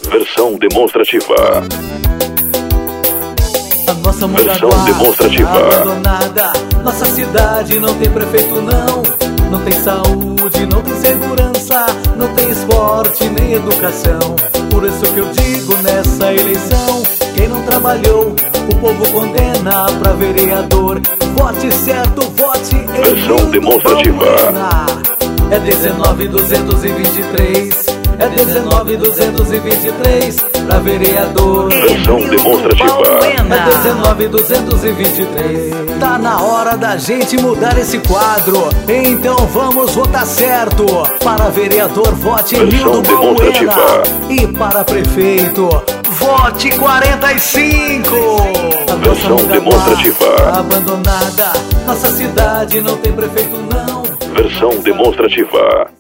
Versão demonstrativa. A nossa Versão demonstrativa. abandonada. Nossa cidade não tem prefeito não. Não tem saúde, não tem segurança. Não tem esporte nem educação. Por isso que eu digo nessa eleição: quem não trabalhou, o povo condena pra vereador. Vote certo, vote em Versão demonstrativa. É 19.223. É 19.223 pra vereador. Versão demonstrativa. É 19.223. Tá na hora da gente mudar esse quadro. Então vamos votar certo. Para vereador, vote Versão Nildo Balbuena. demonstrativa. E para prefeito, vote 45. A nossa Versão Mongaguá demonstrativa. abandonada. Nossa cidade não tem prefeito não. Versão demonstrativa.